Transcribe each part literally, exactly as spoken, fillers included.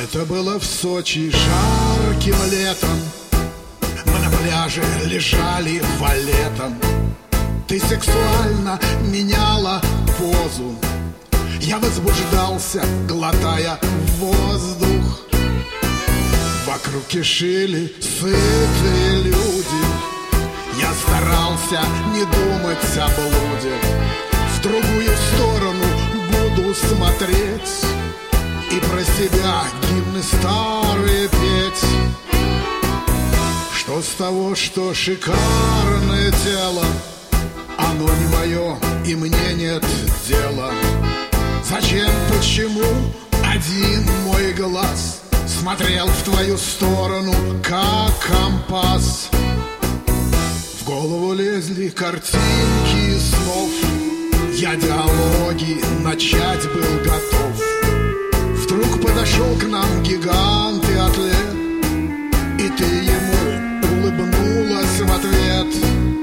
Это было в Сочи жарким летом. Мы на пляже лежали валетом. Ты сексуально меняла позу. Я возбуждался, глотая воздух. Вокруг кишили сытые люди. Я старался не думать о блуде. В другую сторону буду смотреть и про себя гимны старые петь. Что с того, что шикарное тело, оно не мое, и мне нет дела. Зачем, почему один мой глаз смотрел в твою сторону, как компас? В голову лезли картинки снов. Я диалоги начать был готов. Вдруг подошел к нам гигант и атлет, и ты ему улыбнулась в ответ.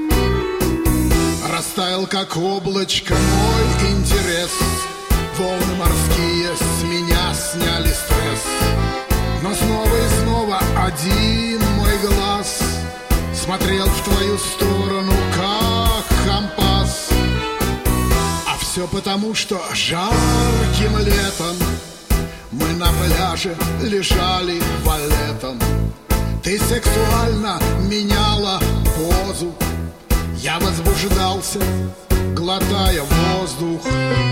Растаял, как облачко, мой интерес. Волны морские с меня сняли стресс. Но снова и снова один мой глаз смотрел в твою сторону, как компас. А все потому, что жарким летом мы на пляже лежали валетом. Ты сексуально меняла позу. Я возбуждался, глотая воздух.